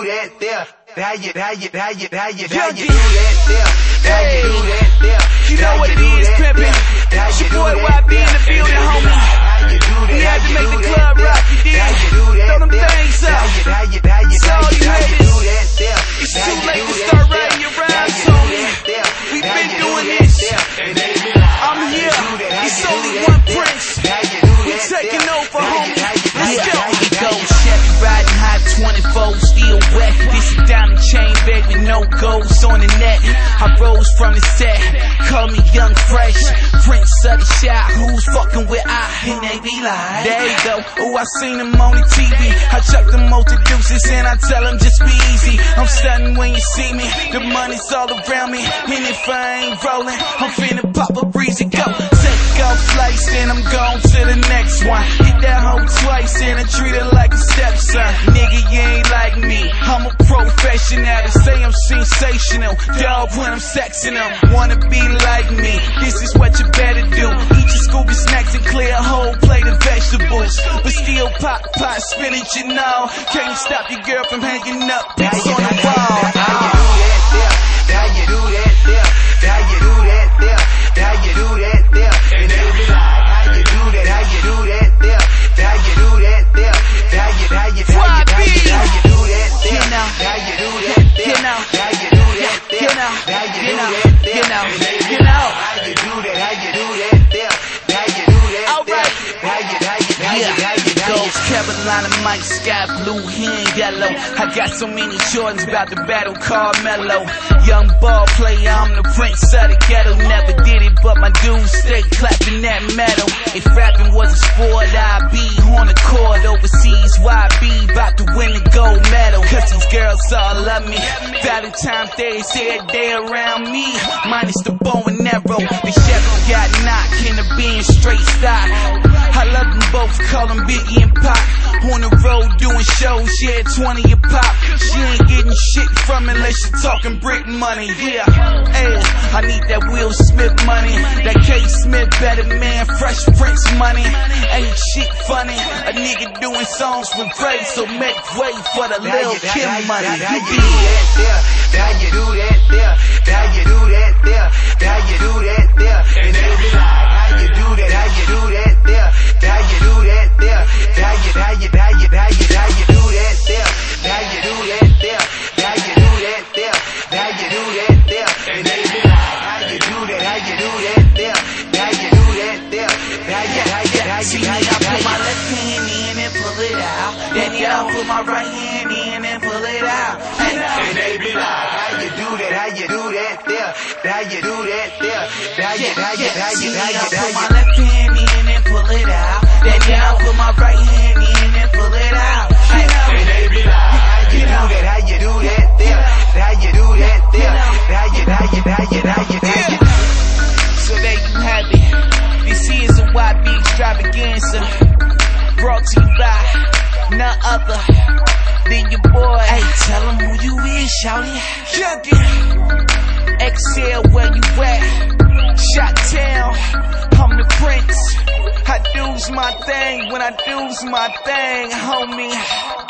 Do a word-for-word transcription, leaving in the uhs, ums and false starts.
that there. How you, how you, how you, how you, how you do that there. How you do that there. You know what it is, pimpin'. It's your boy Y B in the building, homie. We had to make the club rock, you dig? Throw them things up. It's all you haters. It's too late to start writing your rhymes, homie. We've been doing this. I'm here. It's only one Prince. We taking over, homie. Let's go. Go Chevy riding hot twenty-four, still wet. This is diamond chain, baby, no goals on the net. I rose from the set, call me Young Fresh, Prince of the shot. Who's fucking with I? And they be like, there you go. Oh, I seen him on the T V. I chuck them multi-deuces and I tell them just be easy. I'm stunning when you see me. The money's all around me, and if I ain't rolling, I'm finna pop a breezy. Go take off flights and I'm gone to the next one. Hit that hoe twice and I treat her like a stepson. Nigga, you ain't like me. I'm a professional. They say I'm sensational. Dog when I'm sexing them. Wanna be like me? This is what you better do. Eat your Scooby snacks and clear a whole plate of vegetables. But still pop, pot, spinach and all. Can't stop your girl from hanging up pics on the wall. How you do that there? How you do that there? How you do that there? And they be like, how you do that? How you do that there? How you do that there? How you, how you, how you, how you, how you do that there? How you do that there? How you do that there? How you do that there? You know, And they be you know. like, how you do that? How you do that there? How you do that there? How you, how you, how you, how you, how you? Gold Carolina, Mike, sky blue, he ain't yellow. I got so many Jordans about to battle Carmelo. Young ball player, I'm the Prince of the ghetto. Never did it, but my dudes stay clapping that metal. If rapping was a sport, I'd be on the court overseas. Y B about to win the gold medal. Cause these girls all love me. Valentine's Day is every day around me. Minus the bow and arrow. The Chevy got knocked in the being straight stock. I love them both, call them Biggie and Pop. On the road doing shows, yeah, twenty a pop. She ain't getting shit from it unless she talking brick money, yeah. Hey, I need that Will Smith money, that K Smith better man, Fresh Prince money. Ain't shit funny, a nigga doing songs with Drake, so make way for the Lil Kim money. How you do that there? How you do that there? How you do that there? How you do that there? And they be like, how you do that? How you do that there? How you do that there? How you, how you, how you, how you, how you do that there? How you do that there? How you do that there? How you do that there? And they be like, how you do that? How you do that there? How you do that there? How you, how you, how you, See, how I you, put my how left hand in and pull it out. Then I put my right hand in and pull it out. Hey, and they be like, how you do that? How you do that there? How you do that there? How you, how you, how you, See, how I you, put how my you? left hand in and pull it out. Then I put my right hand in and pull it out. Hey, And they be like, how you do that? How you do that there? How you do that there? How you, how you, how you, how you, how you? so there you have it. This is a Y B extravaganza, brought to you by none other than your boy. Hey, tell them who you is, shawty. Junkie. Exhale where you at. Shot town. I'm the Prince. I do's my thing when I do's my thing, homie.